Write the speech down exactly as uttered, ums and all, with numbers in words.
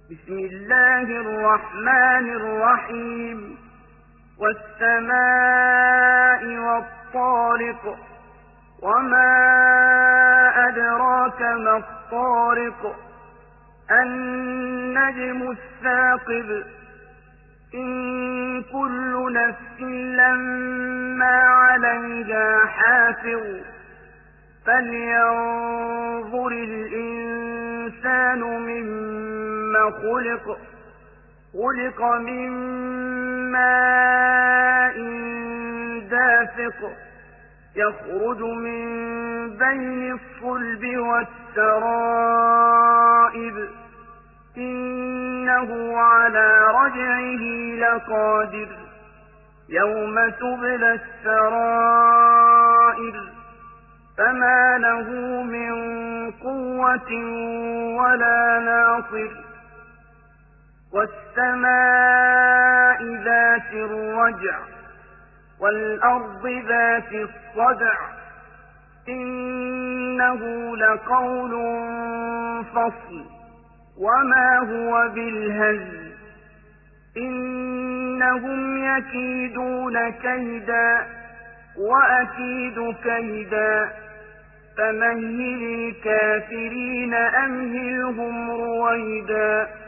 بسم الله الرحمن الرحيم والسماء والطارق وما أدراك ما الطارق النجم الثاقب إن كل نفس لما عليها حافظ فلينظر الإنسان مما خلق خلق من ماء دافق يخرج من بين الصلب والترائب إنه على رجعه لقادر يوم تبلى السرائر فما له من قوة ولا ناصر والسماء ذات الرجع والأرض ذات الصدع إنه لقول فصل وما هو بالهزل إنهم يكيدون كيدا وأكيد كيدا فمهل الكافرين أمهلهم رويدا